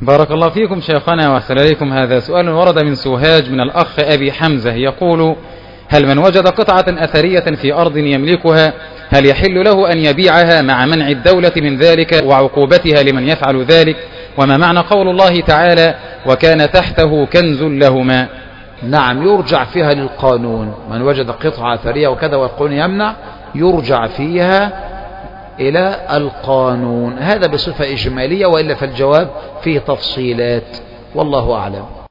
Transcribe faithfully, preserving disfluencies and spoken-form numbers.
بارك الله فيكم شيخنا وأحسن إليكم. هذا سؤال ورد من سوهاج من الأخ أبي حمزة يقول: هل من وجد قطعة أثرية في أرض يملكها هل يحل له أن يبيعها مع منع الدولة من ذلك وعقوبتها لمن يفعل ذلك؟ وما معنى قول الله تعالى: وكان تحته كنز لهما؟ نعم، يرجع فيها للقانون. من وجد قطعة أثرية وكذا والقانون يمنع، يرجع فيها إلى القانون. هذا بصفة إجمالية، وإلا فالجواب فيه تفصيلات، والله أعلم.